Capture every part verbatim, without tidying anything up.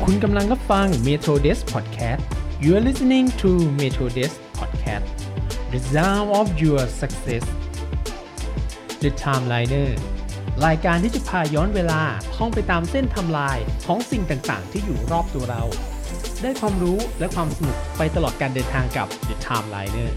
คุณกำลังรับฟัง Metro Desk Podcast You are listening to Metro Desk Podcast The Sound of Your Success The Timeliner รายการที่จะพาย้อนเวลาท่องไปตามเส้นไทม์ไลน์ของสิ่งต่างๆที่อยู่รอบตัวเราได้ความรู้และความสนุกไปตลอดการเดินทางกับ The Timeliner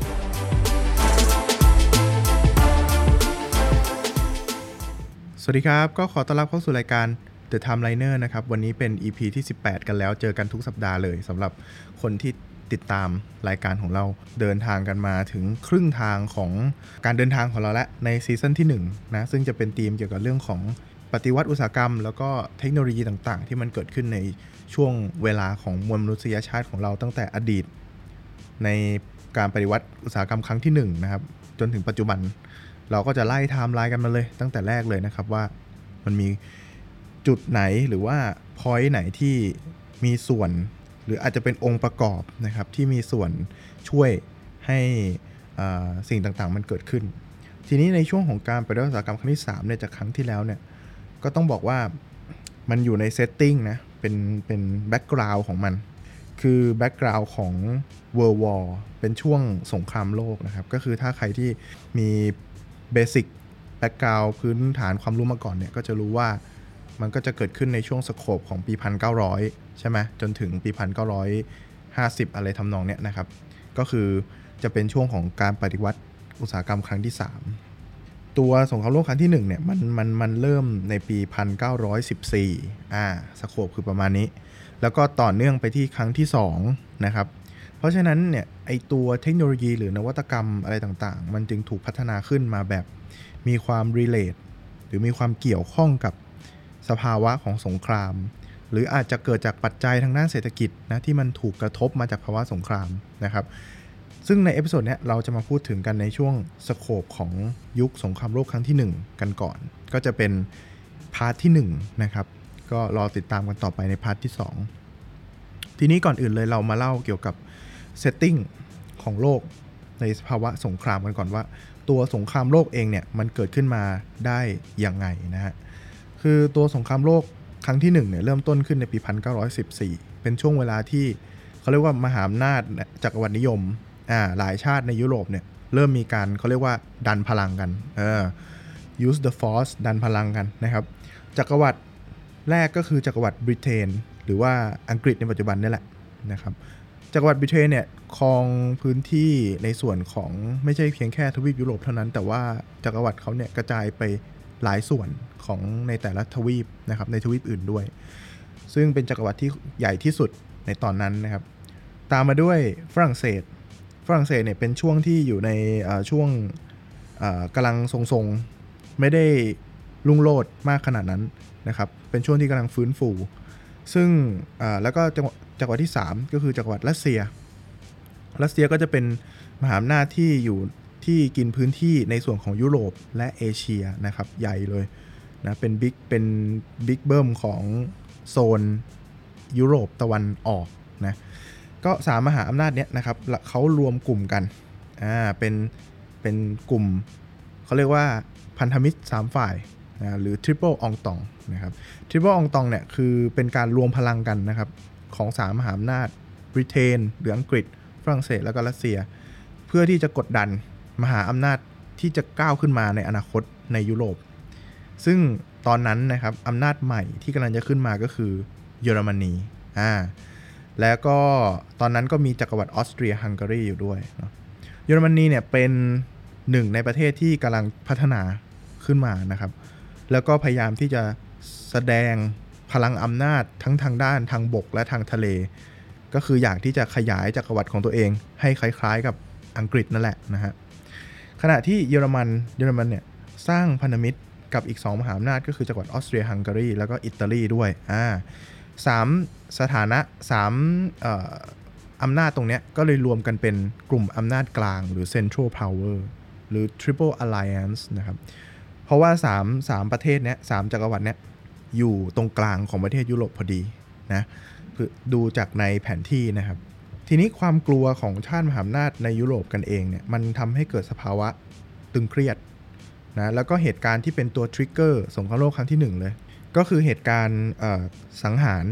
สวัสดีครับก็ขอต้อนรับเข้าสู่รายการ The Timeliner นะครับวันนี้เป็น อี พี ที่สิบแปดกันแล้วเจอกันทุกสัปดาห์เลยสำหรับคนที่ติดตามรายการของเราเดินทางกันมาถึงครึ่งทางของการเดินทางของเราและในซีซั่นที่หนึ่งนะซึ่งจะเป็นธีมเกี่ยวกับเรื่องของปฏิวัติอุตสาหกรรมแล้วก็เทคโนโลยีต่างๆที่มันเกิดขึ้นในช่วงเวลาของมวลมนุษยชาติของเราตั้งแต่อดีตในการปฏิวัติอุตสาหกรรมครั้งที่หนึ่งนะครับจนถึงปัจจุบันเราก็จะไล่ไทม์ไลน์กันมาเลยตั้งแต่แรกเลยนะครับว่ามันมีจุดไหนหรือว่า point ไหนที่มีส่วนหรืออาจจะเป็นองค์ประกอบนะครับที่มีส่วนช่วยให้สิ่งต่างๆมันเกิดขึ้นทีนี้ในช่วงของการปฏิวัติอุตสาหกรรมครั้งที่สามเนี่ยจากครั้งที่แล้วเนี่ยก็ต้องบอกว่ามันอยู่ในเซตติ้งนะเป็นเป็นแบ็คกราวด์ของมันคือแบ็คกราวด์ของ World War เป็นช่วงสงครามโลกนะครับก็คือถ้าใครที่มีเบสิกแบ็คกราวด์พื้นฐานความรู้มาก่อนเนี่ยก็จะรู้ว่ามันก็จะเกิดขึ้นในช่วงสโคปของปีหนึ่งพันเก้าร้อยใช่ไหมจนถึงปีหนึ่งพันเก้าร้อยห้าสิบอะไรทำนองเนี้ยนะครับก็คือจะเป็นช่วงของการปฏิวัติอุตสาหกรรมครั้งที่สามตัวสงครามโลกครั้งที่หนึ่งเนี่ยมันมันมันเริ่มในปีหนึ่งพันเก้าร้อยสิบสี่อ่าสโคปคือประมาณนี้แล้วก็ต่อเนื่องไปที่ครั้งที่สองนะครับเพราะฉะนั้นเนี่ยไอตัวเทคโนโลยีหรือนวัตกรรมอะไรต่างๆมันจึงถูกพัฒนาขึ้นมาแบบมีความรีเลทหรือมีความเกี่ยวข้องกับสภาวะของสงครามหรืออาจจะเกิดจากปัจจัยทางด้านเศรษฐกิจนะที่มันถูกกระทบมาจากภาวะสงครามนะครับซึ่งในเอพิโซดเนี้ยเราจะมาพูดถึงกันในช่วงสโคปของยุคสงครามโลกครั้งที่หนึ่งกันก่อนก็จะเป็นพาร์ทที่หนึ่งนะครับก็รอติดตามกันต่อไปในพาร์ทที่สองทีนี้ก่อนอื่นเลยเรามาเล่าเกี่ยวกับเซตติ้งของโลกในภาวะสงครามกันก่อนว่าตัวสงครามโลกเองเนี่ยมันเกิดขึ้นมาได้ยังไงนะฮะคือตัวสงครามโลกครั้งที่หนึ่งเนี่ยเริ่มต้นขึ้นในปีหนึ่งพันเก้าร้อยสิบสี่เป็นช่วงเวลาที่เขาเรียกว่ามหาอำนาจจักรวรรดินิยมอ่าหลายชาติในยุโรปเนี่ยเริ่มมีการเขาเรียกว่าดันพลังกันเออ use the force ดันพลังกันนะครับจักรวรรดิแรกก็คือจักรวรรดิบริเตนหรือว่าอังกฤษในปัจจุบันนี่แหละนะครับจักรวรรดิบริเตนเนี่ยครองพื้นที่ในส่วนของไม่ใช่เพียงแค่ทวีปยุโรปเท่านั้นแต่ว่าจักรวรรดิเขาเนี่ยกระจายไปหลายส่วนของในแต่ละทวีปนะครับในทวีปอื่นด้วยซึ่งเป็นจักรวรรดิที่ใหญ่ที่สุดในตอนนั้นนะครับตามมาด้วยฝรั่งเศสฝรั่งเศสเนี่ยเป็นช่วงที่อยู่ในช่วงกำลังทรงๆไม่ได้รุ่งโรจน์มากขนาดนั้นนะครับเป็นช่วงที่กำลังฟื้นฟูซึ่งแล้วก็จักรวรรดิที่สามก็คือจักรวรรดิรัสเซียรัสเซียก็จะเป็นมหาอำนาจที่อยู่ที่กินพื้นที่ในส่วนของยุโรปและเอเชียนะครับใหญ่เลยนะเป็นบิ๊กเป็นบิ๊กเบิ้มของโซนยุโรปตะวันออกนะก็สามมหาอำนาจเนี้ยนะครับเขารวมกลุ่มกันอ่าเป็นเป็นกลุ่มเขาเรียกว่าพันธมิตรสามฝ่ายนะหรือ Triple Entente นะครับ Triple Entente เนี่ยคือเป็นการรวมพลังกันนะครับของสามมหาอำนาจบริเตนหรืออังกฤษฝรั่งเศสแล้วก็รัสเซียเพื่อที่จะกดดันมหาอำนาจที่จะก้าวขึ้นมาในอนาคตในยุโรปซึ่งตอนนั้นนะครับอำนาจใหม่ที่กำลังจะขึ้นมาก็คือเยอรมนีอ่าแล้วก็ตอนนั้นก็มีจักรวรรดิออสเตรียฮังการีอยู่ด้วยเนาะเยอรมนีเนี่ยเป็นหนึ่งในประเทศที่กำลังพัฒนาขึ้นมานะครับแล้วก็พยายามที่จะแสดงพลังอำนาจทั้งทางด้านทางบกและทางทะเลก็คืออยากที่จะขยายจักรวรรดิของตัวเองให้คล้ายๆกับอังกฤษนั่นแหละนะฮะขณะที่เยอรมันเยอรมันเนี่ยสร้างพันธมิตรกับอีกสองมหาอำนาจก็คือจักรวรรดิออสเตรียฮังการีแล้วก็อิตาลีด้วยอ่าสามสถานะสามเอ่ออำนาจตรงเนี้ยก็เลยรวมกันเป็นกลุ่มอำนาจกลางหรือ Central Power หรือ Triple Alliance นะครับเพราะว่าสาม สามประเทศเนี้ยสามจักรวรรดิเนี้ยอยู่ตรงกลางของประเทศยุโรปพอดีนะคือดูจากในแผนที่นะครับทีนี้ความกลัวของชาติมหาอำนาจในยุโรปกันเองเนี่ยมันทำให้เกิดสภาวะตึงเครียดนะแล้วก็เหตุการณ์ที่เป็นตัวทริกเกอร์สงครามโลกครั้งที่หนึ่งเลยก็คือเหตุการณ์สังหาร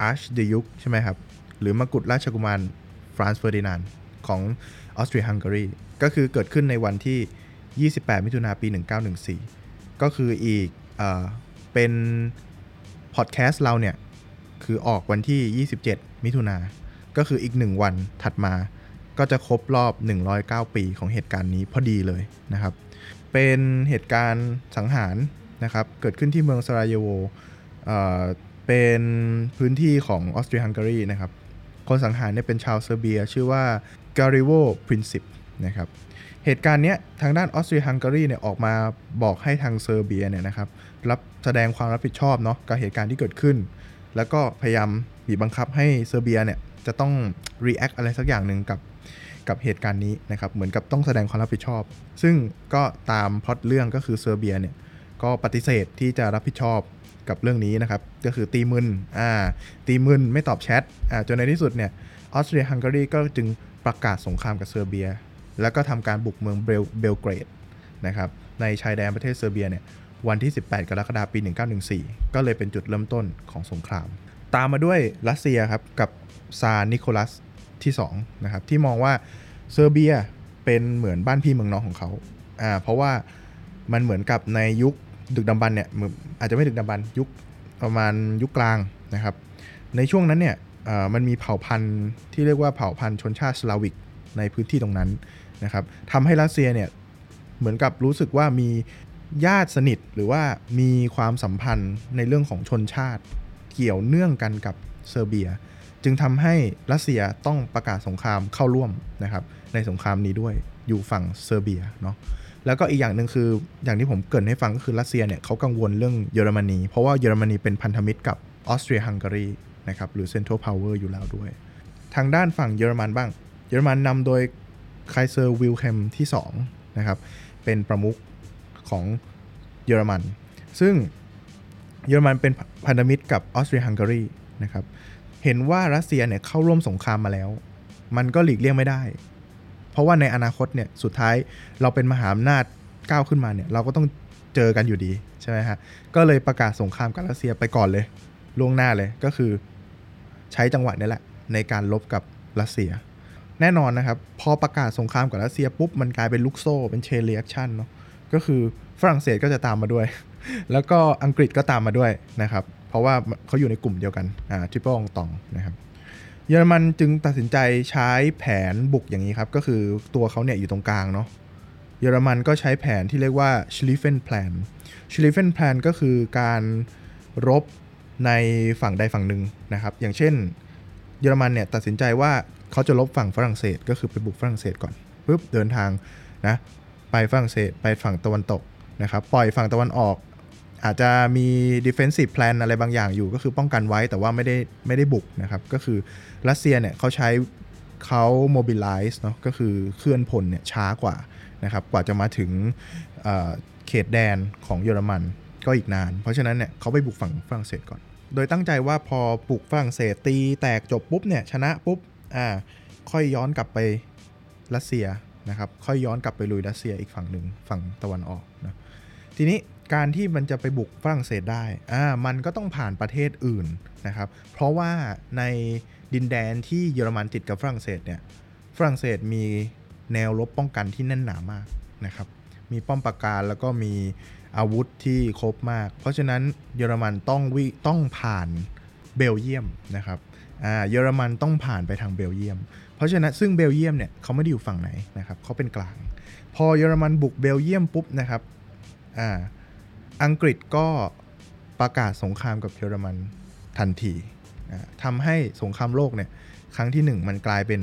Archduke ใช่ไหมครับหรือมกุฎราชกุมารฟรานซ์เฟอร์ดินานด์ของออสเตรียฮังการีก็คือเกิดขึ้นในวันที่ยี่สิบแปดมิถุนายนปีหนึ่งเก้าหนึ่งสี่ก็คืออีกเอ่อเป็นพอดแคสต์เราเนี่ยคือออกวันที่ยี่สิบเจ็ดมิถุนายนก็คืออีกหนึ่งวันถัดมาก็จะครบรอบหนึ่งร้อยเก้าปีของเหตุการณ์นี้พอดีเลยนะครับเป็นเหตุการณ์สังหารนะครับเกิดขึ้นที่เมืองซาราเยโวเอ่อเป็นพื้นที่ของออสเตรียฮังการีนะครับคนสังหารเนี่ยเป็นชาวเซอร์เบียชื่อว่าการิโวพรินซิปนะครับเหตุการณ์นี้ทางด้านออสเตรียฮังการีเนี่ยออกมาบอกให้ทางเซอร์เบียเนี่ยนะครับรับแสดงความรับผิดชอบเนาะกับเหตุการณ์ที่เกิดขึ้นแล้วก็พยายามบีบบังคับให้เซอร์เบียเนี่ยจะต้อง react อะไรสักอย่างหนึ่งกับกับเหตุการณ์นี้นะครับเหมือนกับต้องแสดงความรับผิดชอบซึ่งก็ตามพล็อตเรื่องก็คือเซอร์เบียเนี่ยก็ปฏิเสธที่จะรับผิดชอบกับเรื่องนี้นะครับก็คือตีมึนอ่าตีมึนไม่ตอบแชทอ่าจนในที่สุดเนี่ยออสเตรียฮังการีก็จึงประกาศสงครามกับเซอร์เบียแล้วก็ทำการบุกเมืองเบลเบลเกรดนะครับในชายแดนประเทศเซอร์เบียเนี่ยวันที่สิบแปดกรกฎาคมปีหนึ่งเก้าหนึ่งสี่ก็เลยเป็นจุดเริ่มต้นของสงครามตามมาด้วยรัสเซียครับกับซาร์นิโคลัสที่สองนะครับที่มองว่าเซอร์เบียเป็นเหมือนบ้านพี่เมืองน้องของเขาอ่าเพราะว่ามันเหมือนกับในยุคดึกดำบรรพ์เนี่ยอาจจะไม่ดึกดำบรรพ์ยุคประมาณยุคกลางนะครับในช่วงนั้นเนี่ยมันมีเผ่าพันธุ์ที่เรียกว่าเผ่าพันธุ์ชนชาติสลาวิกในพื้นที่ตรงนั้นนะครับทำให้รัสเซียเนี่ยเหมือนกับรู้สึกว่ามีญาติสนิทหรือว่ามีความสัมพันธ์ในเรื่องของชนชาติเกี่ยวเนื่องกันกับเซอร์เบียจึงทำให้รัสเซียต้องประกาศสงครามเข้าร่วมนะครับในสงครามนี้ด้วยอยู่ฝั่งเซอร์เบียเนาะแล้วก็อีกอย่างหนึ่งคืออย่างที่ผมเกริ่นให้ฟังก็คือรัสเซียเนี่ยเขากังวลเรื่องเยอรมนีเพราะว่าเยอรมนีเป็นพันธมิตรกับออสเตรียฮังการีนะครับหรือเซ็นทรัลพาวเวอร์อยู่แล้วด้วยทางด้านฝั่งเยอรมันบ้างเยอรมันนำโดยไคเซอร์วิลเฮมที่สองนะครับเป็นประมุขของเยอรมันซึ่งเยอรมันเป็นพันธมิตรกับออสเตรียฮังการีนะครับเห็นว่ารัสเซียเนี่ยเข้าร่วมสงครามมาแล้วมันก็หลีกเลี่ยงไม่ได้เพราะว่าในอนาคตเนี่ยสุดท้ายเราเป็นมหาอำนาจก้าวขึ้นมาเนี่ยเราก็ต้องเจอกันอยู่ดีใช่ไหมฮะก็เลยประกาศสงครามกับรัสเซียไปก่อนเลยล่วงหน้าเลยก็คือใช้จังหวะนี้แหละในการลบกับรัสเซียแน่นอนนะครับพอประกาศสงครามกับรัสเซียปุ๊บมันกลายเป็นลูกโซ่เป็นเชนรีแอคชั่นเนาะก็คือฝรั่งเศสก็จะตามมาด้วยแล้วก็อังกฤษก็ตามมาด้วยนะครับเพราะว่าเขาอยู่ในกลุ่มเดียวกันอ่าทริปเปิลองตองนะครับเยอรมันจึงตัดสินใจใช้แผนบุกอย่างนี้ครับก็คือตัวเขาเนี่ยอยู่ตรงกลางเนาะเยอรมันก็ใช้แผนที่เรียกว่า Schlieffen Plan Schlieffen Plan ก็คือการรบในฝั่งใดฝั่งหนึ่งนะครับอย่างเช่นเยอรมันเนี่ยตัดสินใจว่าเขาจะรบฝั่งฝรั่งเศสก็คือไปบุกฝรั่งเศสก่อนปุ๊บเดินทางนะไปฝรั่งเศสไปฝั่งตะวันตกนะครับปล่อยฝั่งตะวันออกอาจจะมี defensive plan อะไรบางอย่างอยู่ก็คือป้องกันไว้แต่ว่าไม่ได้ไม่ได้บุกนะครับก็คือรัสเซียเนี่ยเขาใช้เขา mobilize เนาะก็คือเคลื่อนพลเนี่ยช้ากว่านะครับกว่าจะมาถึงเอ่อเขตแดนของเยอรมันก็อีกนานเพราะฉะนั้นเนี่ยเขาไปบุกฝั่งฝรั่งเศสก่อนโดยตั้งใจว่าพอบุกฝรั่งเศสตีแตกจบปุ๊บเนี่ยชนะปุ๊บอ่าค่อยย้อนกลับไปรัสเซียนะครับค่อยย้อนกลับไปลุยรัสเซียอีกฝั่งหนึ่งฝั่งตะวันออกนะทีนี้การที่มันจะไปบุกฝรั่งเศสได้อ่ามันก็ต้องผ่านประเทศอื่นนะครับเพราะว่าในดินแดนที่เยอรมันติดกับฝรั่งเศสเนี่ยฝรั่งเศสมีแนวรบป้องกันที่แน่นหนามากนะครับมีป้อมปราการแล้วก็มีอาวุธที่ครบมากเพราะฉะนั้นเยอรมันต้องวิต้องผ่านเบลเยียมนะครับอ่าเยอรมันต้องผ่านไปทางเบลเยียมเพราะฉะนั้นซึ่งเบลเยียมเนี่ยเขาไม่ได้อยู่ฝั่งไหนนะครับเขาเป็นกลางพอเยอรมันบุกเบลเยียมปุ๊บนะครับอ่าอังกฤษก็ประกาศสงครามกับเยอรมันทันทีทำให้สงครามโลกเนี่ยครั้งที่หนึ่งมันกลายเป็น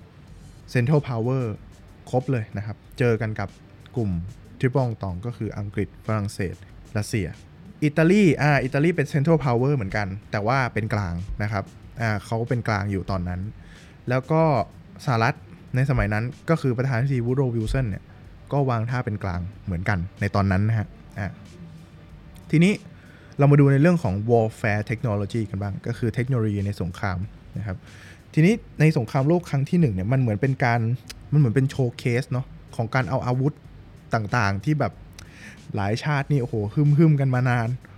Central Power ครบเลยนะครับเจอกันกับกลุ่มทริปเปิลองตองก็คืออังกฤษฝรั่งเศสรัสเซียอิตาลีอ่าอิตาลีเป็น Central Power เหมือนกันแต่ว่าเป็นกลางนะครับอ่าเขาเป็นกลางอยู่ตอนนั้นแล้วก็สหรัฐในสมัยนั้นก็คือประธานาธิบดีวูดโรว์วิลสันเนี่ยก็วางท่าเป็นกลางเหมือนกันในตอนนั้นนะฮะอ่าทีนี้เรามาดูในเรื่องของ warfare technology กันบ้างก็คือเทคโนโลยีในสงครามนะครับทีนี้ในสงครามโลกครั้งที่หนึ่งเนี่ยมันเหมือนเป็นการมันเหมือนเป็นโชว์เคสเนาะของการเอาอาวุธต่างๆที่แบบหลายชาตินี่โอ้โหฮึ่มๆกันมานาน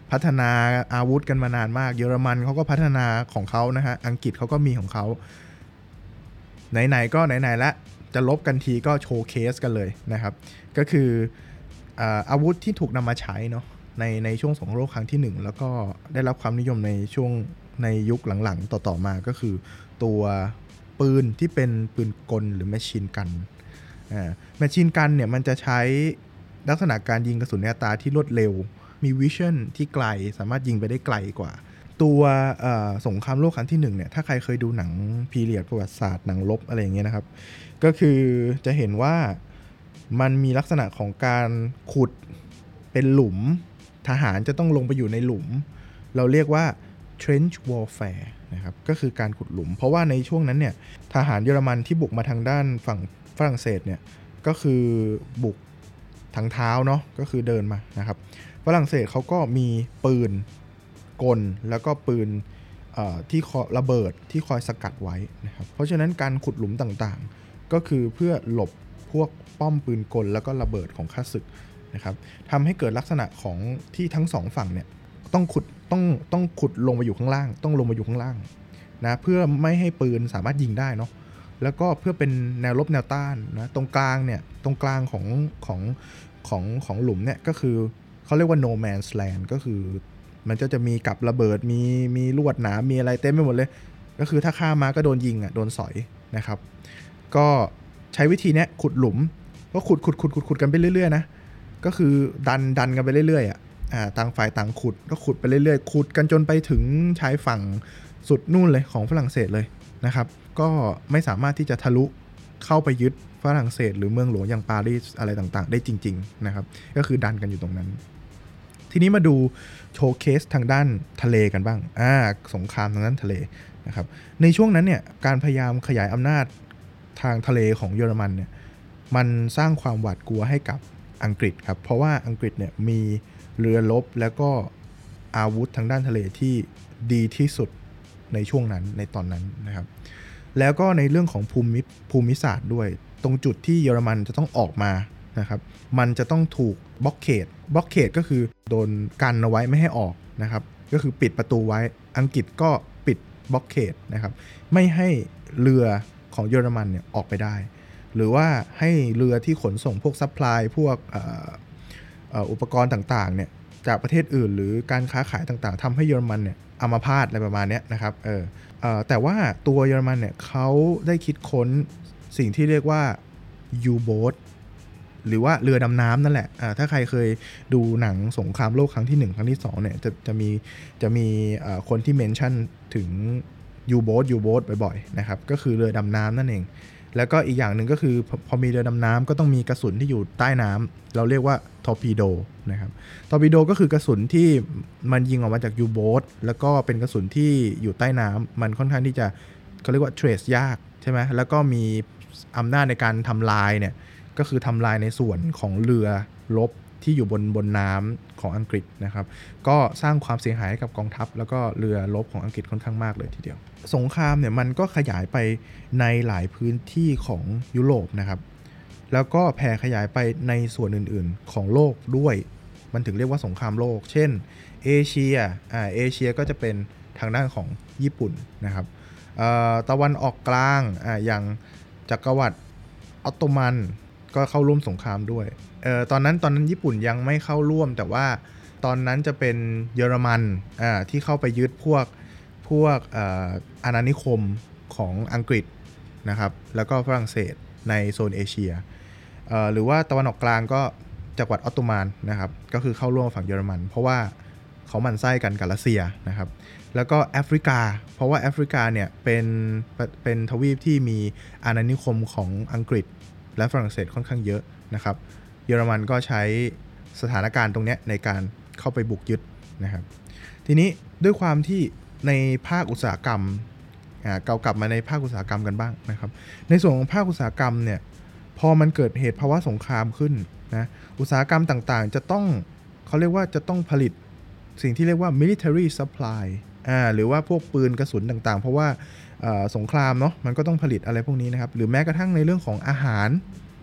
พัฒนาอาวุธกันมานานมากเยอรมันเขาก็พัฒนาของเขานะฮะอังกฤษเขาก็มีของเขาไหนๆก็ไหนๆละจะลบกันทีก็โชว์เคสกันเลยนะครับก็คืออาวุธที่ถูกนำมาใช้เนาะในในช่วงสงครามโลกครั้งที่หนึ่งแล้วก็ได้รับความนิยมในช่วงในยุคหลังๆต่อๆมาก็คือตัวปืนที่เป็นปืนกลหรือแมชชีนกันอ่าแมชชีนกันเนี่ยมันจะใช้ลักษณะการยิงกระสุนในอัตราที่รวดเร็วมีวิชั่นที่ไกลสามารถยิงไปได้ไกลกว่าตัวสงครามโลกครั้งที่หนึ่งเนี่ยถ้าใครเคยดูหนังพีเรียดประวัติศาสตร์หนังรบอะไรอย่างเงี้ยนะครับก็คือจะเห็นว่ามันมีลักษณะของการขุดเป็นหลุมทหารจะต้องลงไปอยู่ในหลุมเราเรียกว่า trench warfare นะครับก็คือการขุดหลุมเพราะว่าในช่วงนั้นเนี่ยทหารเยอรมันที่บุกมาทางด้านฝั่งฝรั่งเศสเนี่ยก็คือบุกทางเท้าเนาะก็คือเดินมานะครับฝรั่งเศสเขาก็มีปืนกลแล้วก็ปืนที่ระเบิดที่คอยสกัดไว้นะครับเพราะฉะนั้นการขุดหลุมต่างๆก็คือเพื่อหลบพวกป้อมปืนกลแล้วก็ระเบิดของข้าศึกนะครับทำให้เกิดลักษณะของที่ทั้งสองฝั่งเนี่ยต้องขุดต้องต้องขุดลงไปอยู่ข้างล่างต้องลงมาอยู่ข้างล่างนะเพื่อไม่ให้ปืนสามารถยิงได้เนาะแล้วก็เพื่อเป็นแนวรบแนวต้านนะตรงกลางเนี่ยตรงกลางของของของของหลุมเนี่ยก็คือเขาเรียกว่า no man's land ก็คือมันจะจะมีกับระเบิดมีมีลวดหนามมีอะไรเต็มไปหมดเลยก็คือถ้าข้ามมาก็โดนยิงอ่ะโดนสอยนะครับก็ใช้วิธีเนี้ยขุดหลุมก็ขุดขุดขุดขุดขุดกันไปเรื่อยๆนะก็คือดันดันกันไปเรื่อยๆอ่ะอ่าต่างฝ่ายต่างขุดก็ขุดไปเรื่อยๆขุดกันจนไปถึงชายฝั่งสุดนู่นเลยของฝรั่งเศสเลยนะครับก็ไม่สามารถที่จะทะลุเข้าไปยึดฝรั่งเศสหรือเมืองหลวงอย่างปารีสอะไรต่างๆได้จริงๆนะครับก็คือดันกันอยู่ตรงนั้นทีนี้มาดูโชว์เคสทางด้านทะเลกันบ้างอ่าสงครามทางด้านทะเลนะครับในช่วงนั้นเนี่ยการพยายามขยายอำนาจทางทะเลของเยอรมันเนี่ยมันสร้างความหวาดกลัวให้กับอังกฤษครับเพราะว่าอังกฤษเนี่ยมีเรือรบแล้วก็อาวุธทางด้านทะเลที่ดีที่สุดในช่วงนั้นในตอนนั้นนะครับแล้วก็ในเรื่องของภูมิภูมิศาสตร์ด้วยตรงจุดที่เยอรมันจะต้องออกมานะครับมันจะต้องถูกบล็อกเขตบล็อกเขตก็คือโดนกันเอาไว้ไม่ให้ออกนะครับก็คือปิดประตูไว้อังกฤษก็ปิดบล็อกเขตนะครับไม่ให้เรือของเยอรมันเนี่ยออกไปได้หรือว่าให้เรือที่ขนส่งพวกซัพพลายพวกอุปกรณ์ต่างๆเนี่ยจากประเทศอื่นหรือการค้าขายต่างๆทำให้เยอรมันเนี่ยอัมพาตอะไรประมาณนี้นะครับเออเอ่อแต่ว่าตัวเยอรมันเนี่ยเขาได้คิดค้นสิ่งที่เรียกว่า U-boat หรือว่าเรือดำน้ำนั่นแหละอ่าถ้าใครเคยดูหนังสงครามโลกครั้งที่หนึ่งครั้งที่สองเนี่ยจะจะมีจะมีคนที่เมนชั่นถึง U-boat U-boat บ่อยๆนะครับก็คือเรือดำน้ำนั่นเองแล้วก็อีกอย่างหนึ่งก็คือพอมีเรือดำน้ำก็ต้องมีกระสุนที่อยู่ใต้น้ำเราเรียกว่าทอร์ปิโดนะครับทอร์ปิโดก็คือกระสุนที่มันยิงออกมาจากยูโบ๊ทแล้วก็เป็นกระสุนที่อยู่ใต้น้ำมันค่อนข้างที่จะเขาเรียกว่าเทรสยากใช่ไหมแล้วก็มีอำนาจในการทำลายเนี่ยก็คือทำลายในส่วนของเรือรบที่อยู่บนบนน้ำของอังกฤษนะครับก็สร้างความเสียหายให้กับกองทัพแล้วก็เรือรบของอังกฤษค่อนข้างมากเลยทีเดียวสงครามเนี่ยมันก็ขยายไปในหลายพื้นที่ของยุโรปนะครับแล้วก็แผ่ขยายไปในส่วนอื่นๆของโลกด้วยมันถึงเรียกว่าสงครามโลกเช่นเอเชียอ่าเอเชียก็จะเป็นทางด้านของญี่ปุ่นนะครับตะวันออกกลางอ่าอย่างจักรวรรดิออตโตมันก็เข้าร่วมสงครามด้วยเอ่อตอนนั้นตอนนั้นญี่ปุ่นยังไม่เข้าร่วมแต่ว่าตอนนั้นจะเป็นเยอรมันอ่าที่เข้าไปยึดพวกพวกอ่าอาณานิคมของอังกฤษนะครับแล้วก็ฝรั่งเศสในโซนเอเชียเอ่อหรือว่าตะวันออกกลางก็จักรวรรดิออตโตมันนะครับก็คือเข้าร่วมฝั่งเยอรมันเพราะว่าเขาหมั่นไส้กันกับรัสเซียนะครับแล้วก็แอฟริกาเพราะว่าแอฟริกาเนี่ยเป็นเป็นทวีปที่มีอาณานิคมของอังกฤษและฝรั่งเศสค่อนข้างเยอะนะครับเยอรมันก็ใช้สถานการณ์ตรงนี้ในการเข้าไปบุกยึดนะครับทีนี้ด้วยความที่ในภาคอุตสาหกรรมอ่าเก่ากลับมาในภาคอุตสาหกรรมกันบ้างนะครับในส่วนของภาคอุตสาหกรรมเนี่ยพอมันเกิดเหตุภาวะสงครามขึ้นนะอุตสาหกรรมต่างๆจะต้องเขาเรียกว่าจะต้องผลิตสิ่งที่เรียกว่า military supply อ่าหรือว่าพวกปืนกระสุนต่างๆเพราะว่าสงครามเนาะมันก็ต้องผลิตอะไรพวกนี้นะครับหรือแม้กระทั่งในเรื่องของอาหาร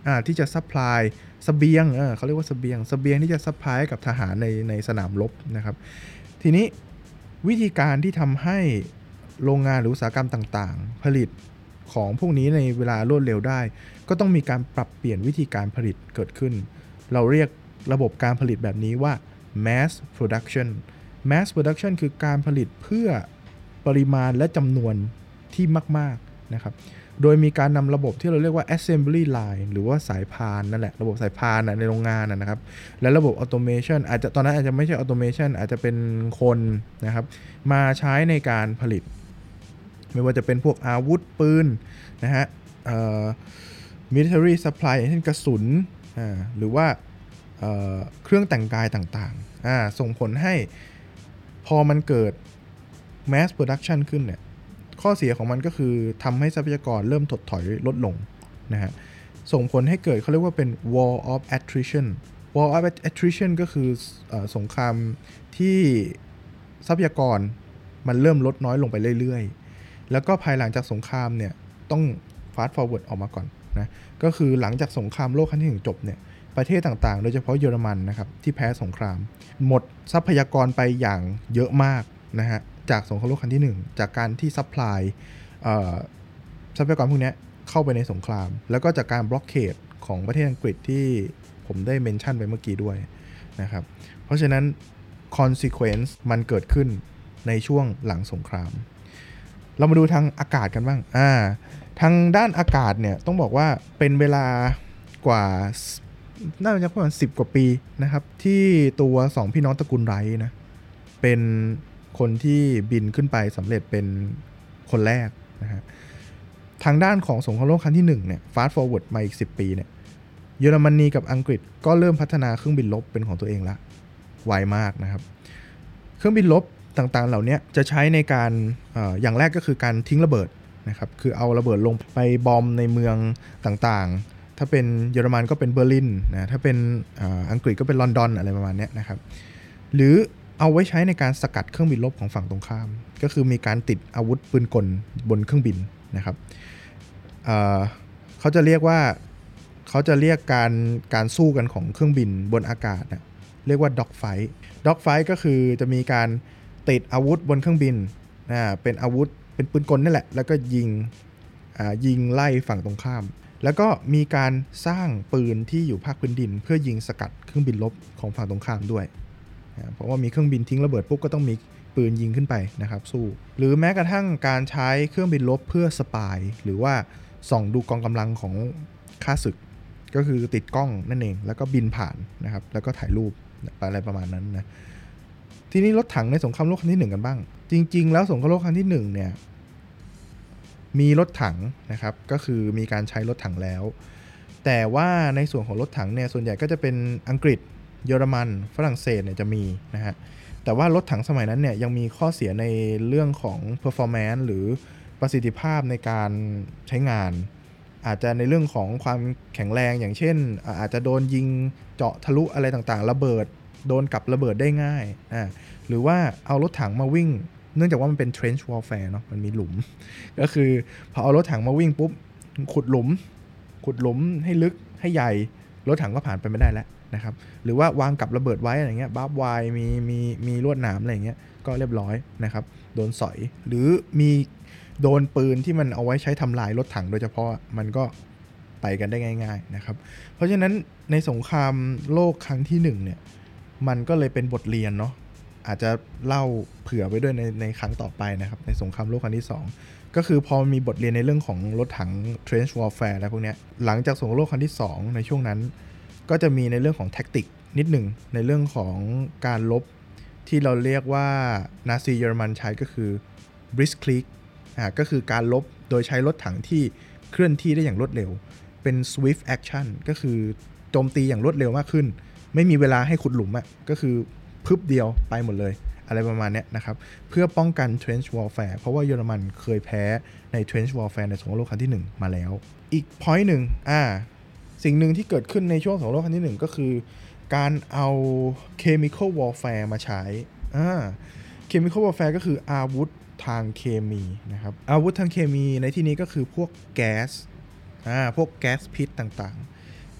อ่าที่จะซัพพลายเสบียงเออเขาเรียกว่าเสบียงเสบียงที่จะซัพพลายกับทหารในในสนามรบนะครับทีนี้วิธีการที่ทำให้โรงงานหรืออุตสาหกรรมต่างๆผลิตของพวกนี้ในเวลารวดเร็วได้ก็ต้องมีการปรับเปลี่ยนวิธีการผลิตเกิดขึ้นเราเรียกระบบการผลิตแบบนี้ว่า mass production mass production คือการผลิตเพื่อปริมาณและจำนวนที่มากๆนะครับโดยมีการนำระบบที่เราเรียกว่า assembly line หรือว่าสายพานนั่นแหละระบบสายพานในโรงงานนะครับและระบบ automation อาจจะตอนนั้นอาจจะไม่ใช่ automation อาจจะเป็นคนนะครับมาใช้ในการผลิตไม่ว่าจะเป็นพวกอาวุธปืนนะฮะเอ่อ military supply เช่นกระสุนอ่าหรือว่าเอ่อเครื่องแต่งกายต่างๆอ่าส่งผลให้พอมันเกิด mass production ขึ้นเนี่ยข้อเสียของมันก็คือทำให้ทรัพยากรเริ่มถดถอยลดลงนะฮะส่งผลให้เกิดเขาเรียกว่าเป็น war of attrition war of attrition ก็คือเอ่อสงครามที่ทรัพยากรมันเริ่มลดน้อยลงไปเรื่อยๆแล้วก็ภายหลังจากสงครามเนี่ยต้อง fast forward ออกมาก่อนนะก็คือหลังจากสงครามโลกครั้งที่หนึ่งจบเนี่ยประเทศต่างๆโดยเฉพาะเยอรมันนะครับที่แพ้สงครามหมดทรัพยากรไปอย่างเยอะมากนะฮะจากสงครามโลกครั้งที่หนึ่งจากการที่ซัพพลายทรัพยากรพวกนี้เข้าไปในสงครามแล้วก็จากการบล็อกเคดของประเทศอังกฤษที่ผมได้เมนชั่นไปเมื่อกี้ด้วยนะครับเพราะฉะนั้น consequence มันเกิดขึ้นในช่วงหลังสงครามเรามาดูทางอากาศกันบ้างอ่าทางด้านอากาศเนี่ยต้องบอกว่าเป็นเวลากว่าน่าจะประมาณสิบกว่าปีนะครับที่ตัวสองพี่น้องตระกูลไรท์นะเป็นคนที่บินขึ้นไปสำเร็จเป็นคนแรกนะฮะทางด้านของสงครามโลกครั้งที่หนึ่งเนี่ย fast forward มาอีกสิบปีเนี่ยเยอรมนีกับอังกฤษก็เริ่มพัฒนาเครื่องบินรบเป็นของตัวเองละไวมากนะครับเครื่องบินรบต่างๆเหล่านี้จะใช้ในการ เอ่อ อย่างแรกก็คือการทิ้งระเบิดนะครับคือเอาระเบิดลงไปบอมในเมืองต่างๆถ้าเป็นเยอรมันก็เป็นเบอร์ลินนะถ้าเป็นอังกฤษก็เป็นลอนดอนอะไรประมาณนี้นะครับหรือเอาไว้ใช้ในการสกัดเครื่องบินรบของฝั่งตรงข้ามก็คือมีการติดอาวุธปืนกลบนเครื่องบินนะครับ เอ่อ เขาจะเรียกว่าเขาจะเรียกการการสู้กันของเครื่องบินบนอากาศนะเรียกว่า dog fight dog fight ก็คือจะมีการติดอาวุธบนเครื่องบินนะเป็นอาวุธเป็นปืนกลนี่แหละแล้วก็ยิงอ่ายิงไล่ฝั่งตรงข้ามแล้วก็มีการสร้างปืนที่อยู่ภาคพื้นดินเพื่อยิงสกัดเครื่องบินรบของฝั่งตรงข้ามด้วยเพราะว่ามีเครื่องบินทิ้งระเบิดปุ๊บก็ต้องมีปืนยิงขึ้นไปนะครับสู้หรือแม้กระทั่งการใช้เครื่องบินรบเพื่อสปายหรือว่าส่องดูกองกำลังของข้าศึกก็คือติดกล้องนั่นเองแล้วก็บินผ่านนะครับแล้วก็ถ่ายรูปอะไรประมาณนั้นนะทีนี้รถถังในสงครามโลกครั้งที่หนึ่งกันบ้างจริงๆแล้วสงครามโลกครั้งที่หนึ่งเนี่ยมีรถถังนะครับก็คือมีการใช้รถถังแล้วแต่ว่าในส่วนของรถถังเนี่ยส่วนใหญ่ก็จะเป็นอังกฤษเยอรมันฝรั่งเศสเนี่ยจะมีนะฮะแต่ว่ารถถังสมัยนั้นเนี่ยยังมีข้อเสียในเรื่องของ performance หรือประสิทธิภาพในการใช้งานอาจจะในเรื่องของความแข็งแรงอย่างเช่นอาจจะโดนยิงเจาะทะลุอะไรต่างๆระเบิดโดนกับระเบิดได้ง่ายอ่าหรือว่าเอารถถังมาวิ่งเนื่องจากว่ามันเป็น trench warfare เนาะมันมีหลุมก็คือพอเอารถถังมาวิ่งปุ๊บขุดหลุมขุดหลุมให้ลึกให้ใหญ่รถถังก็ผ่านไปไม่ได้แล้วนะครับหรือว่าวางกับระเบิดไว้อะไรเงี้ยบาร์บ์ไวร์มีมีมีลวดหนามอะไรเงี้ยก็เรียบร้อยนะครับโดนสอยหรือมีโดนปืนที่มันเอาไว้ใช้ทำลายรถถังโดยเฉพาะมันก็ไปกันได้ง่ายๆนะครับเพราะฉะนั้นในสงครามโลกครั้งที่หนึ่งเนี่ยมันก็เลยเป็นบทเรียนเนาะอาจจะเล่าเผื่อไว้ด้วยในในครั้งต่อไปนะครับในสงครามโลกครั้งที่สองก็คือพอมีบทเรียนในเรื่องของรถถัง trench warfare อะไรพวกนี้หลังจากสงครามโลกครั้งที่สองในช่วงนั้นก็จะมีในเรื่องของแท็กติกนิดหนึ่งในเรื่องของการลบที่เราเรียกว่านาซีเยอรมันใช้ก็คือ blitzkrieg อ่าก็คือการลบโดยใช้รถถังที่เคลื่อนที่ได้อย่างรวดเร็วเป็น swift action ก็คือโจมตีอย่างรวดเร็วมากขึ้นไม่มีเวลาให้ขุดหลุมอ่ะก็คือพึบเดียวไปหมดเลยอะไรประมาณนี้นะครับเพื่อป้องกัน trench warfare เพราะว่าเยอรมันเคยแพ้ใน trench warfare ในสงครามโลกครั้งที่หนึ่งมาแล้วอีก point หนึ่งอ่าสิ่งหนึ่งที่เกิดขึ้นในช่วงสงครามโลกครั้งที่หนึ่งก็คือการเอา chemical warfare มาใช้อ่า chemical warfare ก็คืออาวุธทางเคมีนะครับอาวุธทางเคมีในที่นี้ก็คือพวกแก๊สอ่าพวกแก๊สพิษต่างๆ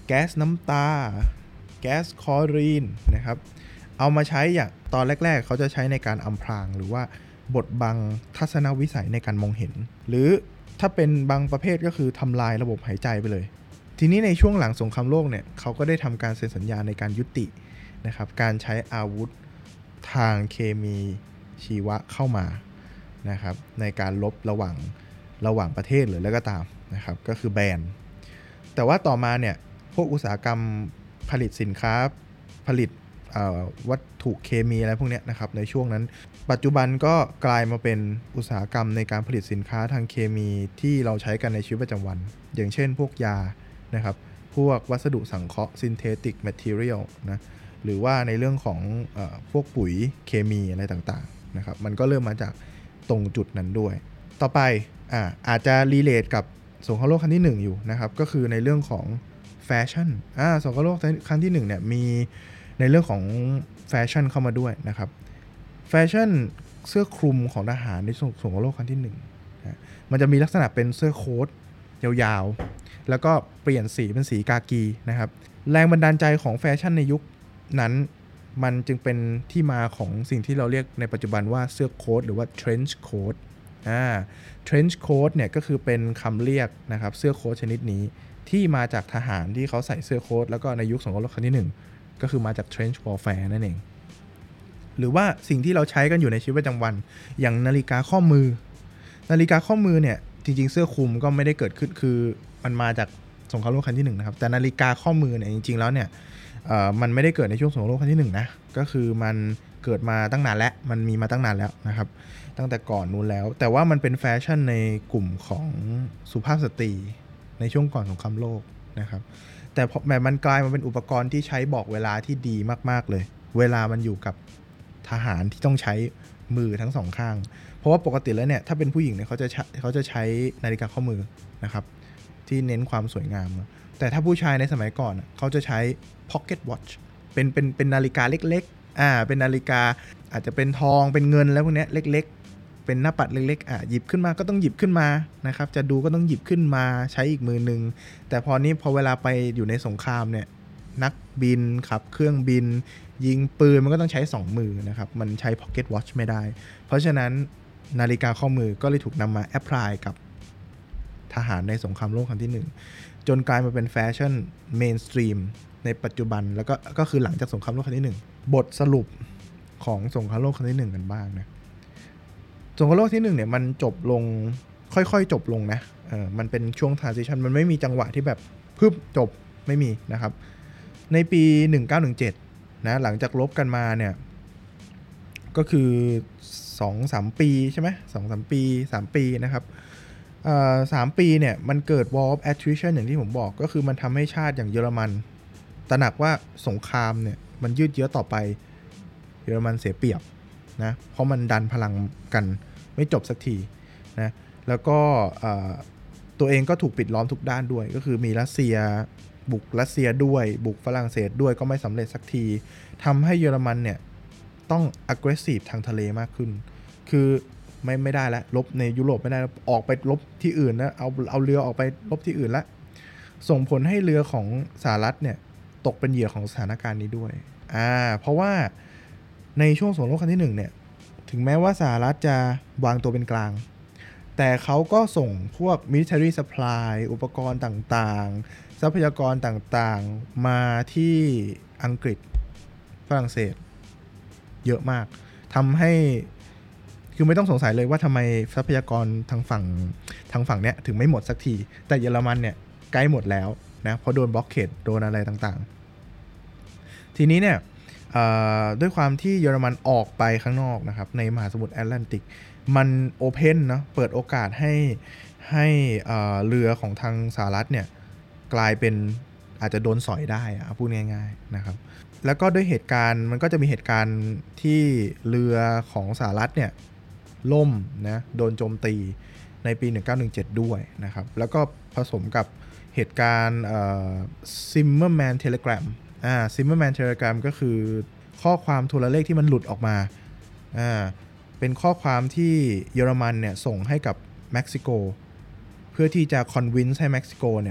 แก๊สน้ำตาแก๊สคลอรีนนะครับเอามาใช้อย่างตอนแรกๆเขาจะใช้ในการอำพรางหรือว่าบดบังทัศนวิสัยในการมองเห็นหรือถ้าเป็นบางประเภทก็คือทำลายระบบหายใจไปเลยทีนี้ในช่วงหลังสงครามโลกเนี่ยเขาก็ได้ทำการเซ็นสัญญาในการยุตินะครับการใช้อาวุธทางเคมีชีวะเข้ามานะครับในการลบระหว่างระหว่างประเทศหรือแล้วก็ตามนะครับก็คือแบนแต่ว่าต่อมาเนี่ยพวกอุตสาหกรรมผลิตสินค้าผลิตวัตถุเคมีอะไรพวกนี้นะครับในช่วงนั้นปัจจุบันก็กลายมาเป็นอุตสาหกรรมในการผลิตสินค้าทางเคมีที่เราใช้กันในชีวิตประจำวันอย่างเช่นพวกยานะครับพวกวัสดุสังเคราะห์ synthetic material นะหรือว่าในเรื่องของเอ่อพวกปุ๋ยเคมีอะไรต่างๆนะครับมันก็เริ่มมาจากตรงจุดนั้นด้วยต่อไปอ่าอาจจะรีเลทกับสงครามโลกครั้งที่หนึ่งอยู่นะครับก็คือในเรื่องของแฟชั่นอ่าสงครามโลกครั้งที่หนึ่งเนี่ยมีในเรื่องของแฟชั่นเข้ามาด้วยนะครับแฟชั่นเสื้อคลุมของทหารในสงครามโลกครั้งที่หนึ่งนะมันจะมีลักษณะเป็นเสื้อโค้ทยาวๆแล้วก็เปลี่ยนสีเป็นสีกากีนะครับแรงบันดาลใจของแฟชั่นในยุคนั้นมันจึงเป็นที่มาของสิ่งที่เราเรียกในปัจจุบันว่าเสื้อโค้ทหรือว่า trench coat อ่า trench coat เนี่ยก็คือเป็นคำเรียกนะครับเสื้อโค้ทชนิดนี้ที่มาจากทหารที่เขาใส่เสื้อโค้ทแล้วก็ในยุคสงครามโลกครั้งที่หนึ่งก็คือมาจาก trench warfare นั่นเองหรือว่าสิ่งที่เราใช้กันอยู่ในชีวิตประจำวันอย่างนาฬิกาข้อมือนาฬิกาข้อมือเนี่ยจริงๆเสื้อคลุมก็ไม่ได้เกิดขึ้นคือมันมาจากสงครามโลกครั้งที่หนึ่งนะครับแต่นาฬิกาข้อมือเนี่ยจริงๆแล้วเนี่ยเอ่อมันไม่ได้เกิดในช่วงสงครามโลกครั้งที่หนึ่งนะก็คือมันเกิดมาตั้งนานแล้วมันมีมาตั้งนานแล้วนะครับตั้งแต่ก่อนนู้นแล้วแต่ว่ามันเป็นแฟชั่นในกลุ่มของสุภาพสตรีในช่วงก่อนสงครามโลกนะครับแต่พอแบบมันกลายมาเป็นอุปกรณ์ที่ใช้บอกเวลาที่ดีมากๆเลยเวลามันอยู่กับทหารที่ต้องใช้มือทั้งสองข้างเพราะว่าปกติแล้วเนี่ยถ้าเป็นผู้หญิงเนี่ยเขาจะเขาจะใช้นาฬิกาข้อมือนะครับที่เน้นความสวยงามแต่ถ้าผู้ชายในสมัยก่อนเขาจะใช้ pocket watch เป็นเป็นเป็นนาฬิกาเล็กๆอ่าเป็นนาฬิกาอาจจะเป็นทองเป็นเงินแล้วพวกนี้เล็กๆเป็นหน้าปัดเล็กๆอ่ะหยิบขึ้นมาก็ต้องหยิบขึ้นมานะครับจะดูก็ต้องหยิบขึ้นมาใช้อีกมือนึงแต่พอนี้พอเวลาไปอยู่ในสงครามเนี่ยนักบินขับเครื่องบินยิงปืนมันก็ต้องใช้สองมือนะครับมันใช้ pocket watch ไม่ได้เพราะฉะนั้นนาฬิกาข้อมือก็เลยถูกนำมาแอพพลายกับทหารในสงครามโลกครั้งที่หนึ่งจนกลายมาเป็นแฟชั่นเมนสตรีมในปัจจุบันแล้วก็ก็คือหลังจากสงครามโลกครั้งที่หนึ่งบทสรุปของสงครามโลกครั้งที่หนึ่งกันบ้างนะสงครามโลกที่หนึ่งเนี่ยมันจบลงค่อยๆจบลงนะเออมันเป็นช่วง transition มันไม่มีจังหวะที่แบบพึบจบไม่มีนะครับในปีหนึ่งเก้าหนึ่งเจ็ดนะหลังจากลบกันมาเนี่ยก็คือ สองถึงสาม ปีใช่ไหม สองถึงสาม ปีสามปีนะครับเอ่อสามปีเนี่ยมันเกิด war of attrition อย่างที่ผมบอกก็คือมันทำให้ชาติอย่างเยอรมันตระหนักว่าสงครามเนี่ยมันยืดเยื้อต่อไปเยอรมันเสียเปรียบนะเพราะมันดันพลังกันไม่จบสักทีนะแล้วก็ตัวเองก็ถูกปิดล้อมทุกด้านด้วยก็คือมีรัสเซียบุกรัสเซียด้วยบุกฝรั่งเศสด้วยก็ไม่สำเร็จสักทีทำให้เยอรมันเนี่ยต้อง aggressive ทางทะเลมากขึ้นคือไม่ไม่ได้แล้วลบในยุโรปไม่ได้ออกไปลบที่อื่นนะเอาเอาเรือออกไปลบที่อื่นละส่งผลให้เรือของสหรัฐเนี่ยตกเป็นเหยื่อของสถานการณ์นี้ด้วยอ่าเพราะว่าในช่วงสงครามโลกครั้งที่หนึ่งเนี่ยถึงแม้ว่าสหรัฐจะวางตัวเป็นกลางแต่เขาก็ส่งพวก military supply อุปกรณ์ต่างๆทรัพยากรต่างๆมาที่อังกฤษฝรั่งเศสเยอะมากทำให้คือไม่ต้องสงสัยเลยว่าทำไมทรัพยากรทางฝั่งทางฝั่งเนี้ยถึงไม่หมดสักทีแต่เยอรมันเนี่ยใกล้หมดแล้วนะเพราะโดนบล็อกเคดโดนอะไรต่างๆทีนี้เนี่ยด้วยความที่เยอรมันออกไปข้างนอกนะครับในมหาสมุทรแอตแลนติกมันโอเพนเนาะเปิดโอกาสให้ให้เรือของทางสหรัฐเนี่ยกลายเป็นอาจจะโดนสอยได้อะพูดง่ายๆนะครับแล้วก็ด้วยเหตุการณ์มันก็จะมีเหตุการณ์ที่เรือของสหรัฐเนี่ยล่มนะโดนโจมตีในปีหนึ่งเก้าหนึ่งเจ็ดด้วยนะครับแล้วก็ผสมกับเหตุการณ์ซิมเมอร์แมนเทเลกราฟอ่าซิมเมอร์แมนเทเลกราฟก็คือข้อความโทรเลขที่มันหลุดออกมาอ่าเป็นข้อความที่เยอรมันเนี่ยส่งให้กับเม็กซิโกเพื่อที่จะคอนวินส์ให้เม็กซิโกเนี่ย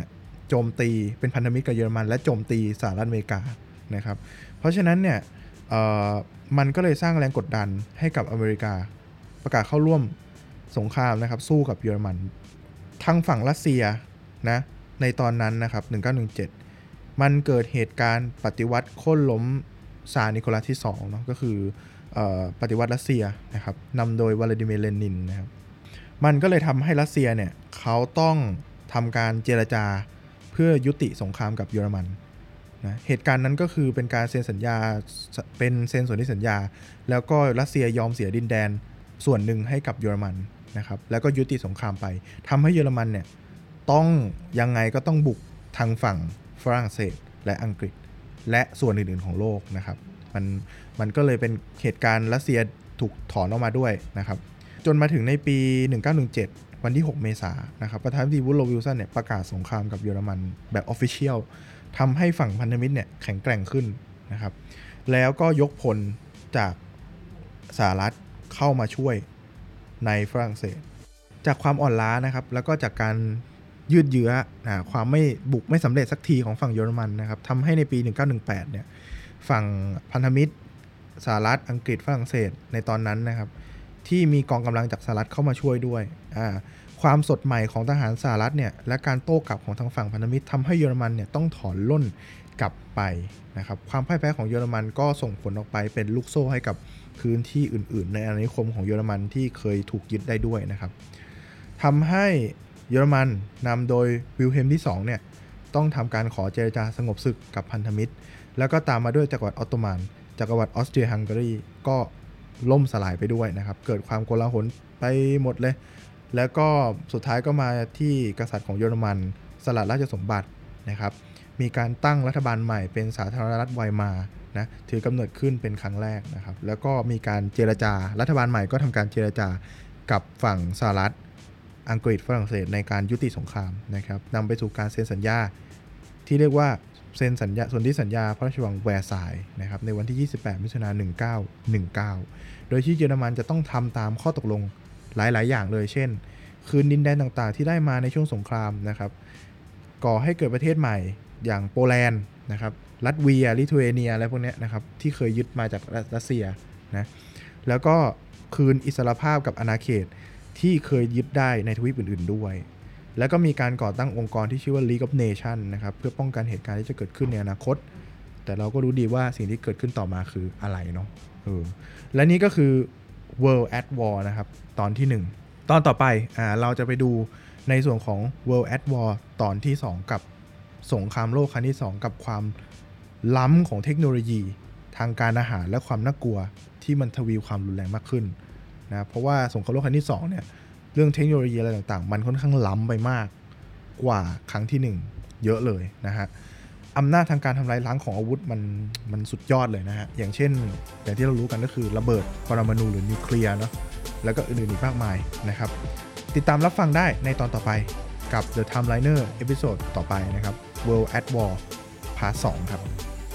โจมตีเป็นพันธมิตรกับเยอรมันและโจมตีสหรัฐอเมริกานะครับเพราะฉะนั้นเนี่ยมันก็เลยสร้างแรงกดดันให้กับอเมริกาประกาศเข้าร่วมสงครามนะครับสู้กับเยอรมันทางฝั่งรัสเซียนะในตอนนั้นนะครับหนึ่งเก้าหนึ่งเจ็ดมันเกิดเหตุการณ์ปฏิวัติโค่นล้มซาร์นิโคลัสที่สองเนาะก็คือปฏิวัติรัสเซียนะครับนำโดยวลาดิเมียร์ เลนินนะครับมันก็เลยทำให้รัสเซียเนี่ยเขาต้องทำการเจรจาเพื่อยุติสงครามกับเยอรมันนะเหตุการณ์นั้นก็คือเป็นการเซ็นสัญญาเป็นเซ็นสนธิสัญญาแล้วก็รัสเซียยอมเสียดินแดนส่วนหนึ่งให้กับเยอรมันนะครับแล้วก็ยุติสงครามไปทำให้เยอรมันเนี่ยต้องยังไงก็ต้องบุกทางฝั่งฝรั่งเศสและอังกฤษและส่วนอื่นๆของโลกนะครับมันมันก็เลยเป็นเหตุการณ์รัสเซียถูกถอนออกมาด้วยนะครับจนมาถึงในปีหนึ่งเก้าหนึ่งเจ็ดวันที่หกเมษายนนะครับประธานาธิบดีวูดโรว์วิลสันเนี่ยประกาศสงครามกับเยอรมันแบบ Official ทำให้ฝั่งพันธมิตรเนี่ยแข็งแกร่งขึ้นนะครับแล้วก็ยกพลจากสหรัฐเข้ามาช่วยในฝรั่งเศสจากความอ่อนล้านะครับแล้วก็จากการยืดเยื้อนะความไม่บุกไม่สำเร็จสักทีของฝั่งเยอรมันนะครับทำให้ในปีหนึ่งเก้าหนึ่งแปดเนี่ยฝั่งพันธมิตรสหรัฐอังกฤษฝรั่งเศสในตอนนั้นนะครับที่มีกองกำลังจากสหรัฐเข้ามาช่วยด้วยอ่าความสดใหม่ของทหารสหรัฐเนี่ยและการโต้กลับของทางฝั่งพันธมิตรทำให้เยอรมันเนี่ยต้องถอนล่นกลับไปนะครับความพ่ายแพ้ของเยอรมันก็ส่งผลออกไปเป็นลูกโซ่ให้กับพื้นที่อื่นๆในอาณานิคมของเยอรมันที่เคยถูกยึดได้ด้วยนะครับทำให้เยอรมันนำโดยวิลเฮมที่สองเนี่ยต้องทำการขอเจรจาสงบศึกกับพันธมิตรแล้วก็ตามมาด้วยจักรวรรดิออตโตมันจักรวรรดิออสเตรียฮังการีก็ล่มสลายไปด้วยนะครับเกิดความโกลาหลไปหมดเลยแล้วก็สุดท้ายก็มาที่กษัตริย์ของเยอรมันสละราชสมบัตินะครับมีการตั้งรัฐบาลใหม่เป็นสาธารณรัฐไวมาร์นะถือกำเนิดขึ้นเป็นครั้งแรกนะครับแล้วก็มีการเจรจารัฐบาลใหม่ก็ทำการเจรจากับฝั่งสหรัฐอังกฤษฝรั่งเศสในการยุติสงครามนะครับนำไปสู่การเซ็นสัญญาที่เรียกว่าเซ็นสัญญาสนธิสัญญาพระราชวังแวร์ซายน์นะครับในวันที่ยี่สิบแปดมิถุนายนหนึ่งเก้าหนึ่งเก้าโดยที่เยอรมันจะต้องทำตามข้อตกลงหลายๆอย่างเลยเช่นคืนดินแดนต่างๆที่ได้มาในช่วงสงครามนะครับก่อให้เกิดประเทศใหม่อย่างโปแลนด์นะครับลัตเวียลิทัวเนียอะไรพวกนี้นะครับที่เคยยึดมาจากรัสเซียนะแล้วก็คืนอิสรภาพกับอาณาเขตที่เคยยึดได้ในทวีปอื่นๆด้วยแล้วก็มีการก่อตั้งองค์กรที่ชื่อว่า League of Nations นะครับเพื่อป้องกันเหตุการณ์ที่จะเกิดขึ้นในอนาคตแต่เราก็รู้ดีว่าสิ่งที่เกิดขึ้นต่อมาคืออะไรเนาะเออและนี่ก็คือ World at War นะครับตอนที่หนึ่งตอนต่อไปอ่าเราจะไปดูในส่วนของ World at War ตอนที่สองกับสงครามโลกครั้งที่สองกับความล้ำของเทคโนโลยีทางการอาหารและความน่ากลัวที่มันทวีความรุนแรงมากขึ้นนะเพราะว่าสงครามโลกครั้งที่สองเนี่ยเรื่องเทคโนโลยีอะไรต่างๆมันค่อนข้างล้ำไปมากกว่าครั้งที่หนึ่งเยอะเลยนะฮะอำนาจทางการทำลายล้างของอาวุธมันมันสุดยอดเลยนะฮะอย่างเช่นอย่างที่เรารู้กันก็คือระเบิดปรมาณูหรือนิวเคลียร์เนาะแล้วก็อื่นๆอีกมากมายนะครับติดตามรับฟังได้ในตอนต่อไปกับ The Timeliner เอพิโซดต่อไปนะครับ World at War Part สองครับ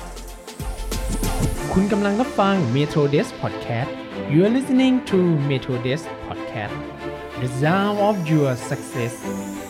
คุณกำลังรับฟัง Metro Desk Podcast You are listening to Metro Desk Podcast The Sound of Your Success